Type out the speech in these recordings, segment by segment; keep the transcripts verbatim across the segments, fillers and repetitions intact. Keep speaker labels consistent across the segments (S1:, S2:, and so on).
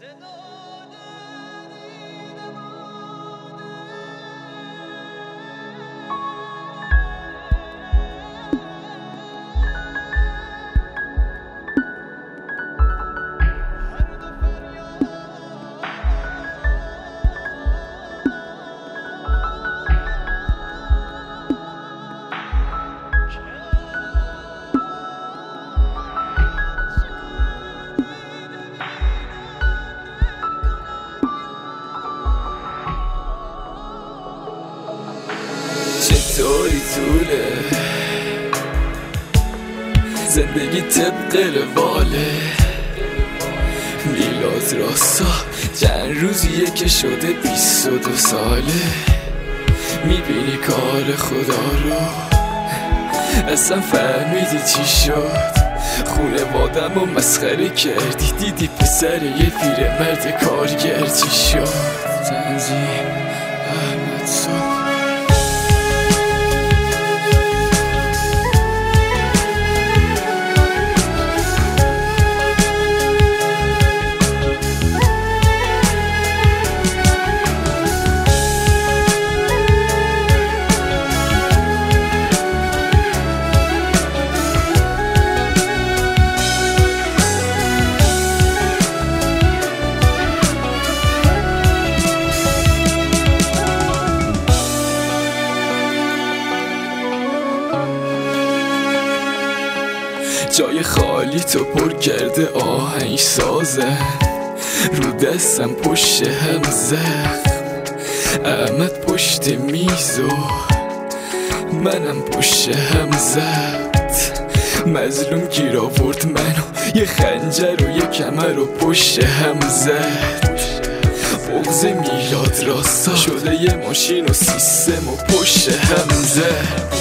S1: چطوری طوله زندگی طبق رواله، میلاد راستا چند روزیه که شده بیست و دو ساله. میبینی کار خدا رو اصلا فهمیدی چی شد؟ خونه بادم و مسخره کردی، دیدی پسر یه پیرمرد کارگر چی شد؟ تنظیم احمد صبح جای خالی تو پر کرده آهنگ سازن، رو دستم پشت هم زخم، احمد پشت میز و منم پشت هم زد. مظلوم گیر آورد منو، یه خنجر و یه کمر و پشت هم زد. بغض میلاد راستا شده یه ماشین و سیستم و پشت هم زد.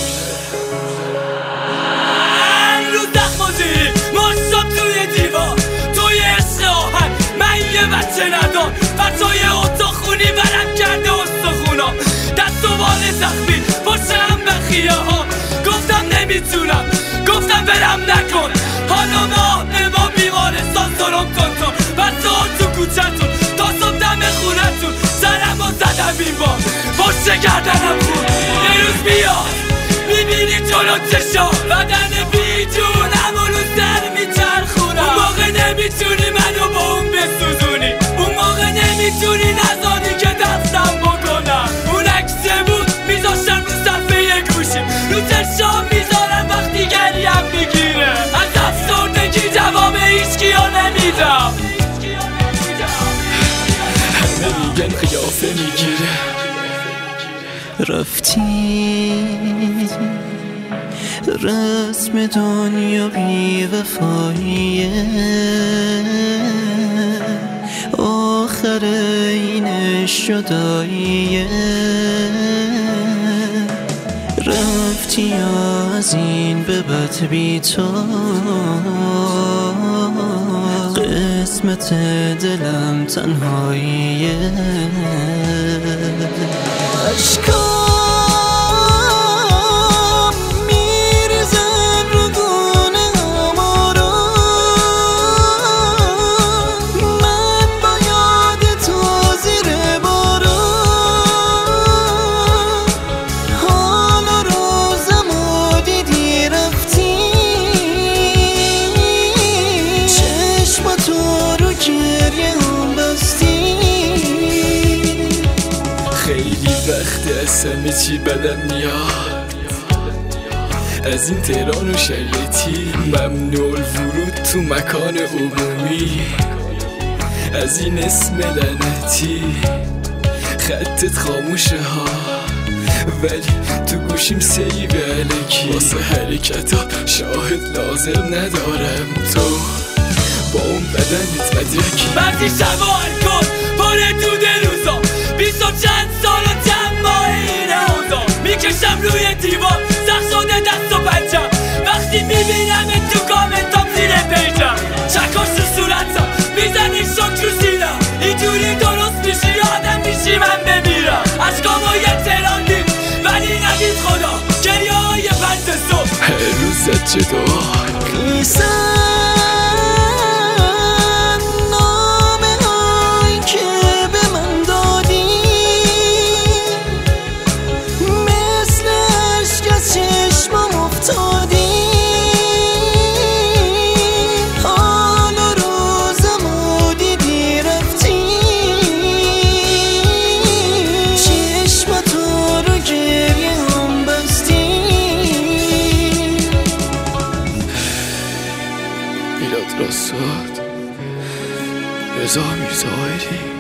S2: بچه ندار بچای اتاق خونی برم کرده استخونا، دست و بال زخمی پشتم به خیه ها. گفتم نمیتونم، گفتم برم نکن، حالا ما با بیمارستان سرم کن تو بسته ها تو کوچتون تا صبح دم خونتون. سرم و زدم این بار پشت گردنم خون. یه روز بیاد میبینی جلو چشا بدن بی جونم و رو سر میچرخونم. اون موقع نمیتونی منو با اون بسوزونی، اون موقع نمیتونی نزانی که دستم بکنم. اون عکسه بود میذاشتم رو صفحه گوشیم، رو چشام میذارم وقتی گریم میگیره. از افسردگی جواب هیچکیو نمیدم،
S1: همه میگن قیافه میگیره.
S3: رفتی رسم دنیا بی وفاییه، آخر اینش جداییه. رفتی از این به بعد بی تو، قسمت دلم تنهاییه. عشقا
S1: همه چی بدم میاد از این تهران و شریعتی، ممنوع الورود تو مکان عمومی، از این اسم لعنتی. خطت خاموشه ها ولی تو گوشیم سیب علکی، واسه حرکتا شاهد لازم ندارم. تو با اون بدنت مدرکی،
S2: بعضی شبا الکل پاره دود روزا، بیست و چند سال و چند ماه اینه اوضاع. میکشم روی دیوار سخت شده دست و پنجم، وقتی میبینم تو کامنتام زیر پیجم. چکاش تو صورتم میزنی شک رو سینم، اینجوری درست میشی آدم میشی من بمیرم. عشقامو یه تراندیم ولی ندید خدا، گریه های پنج صبح
S1: هر روزت چه دعا. میلاد راساد، رضا میرزا آیری.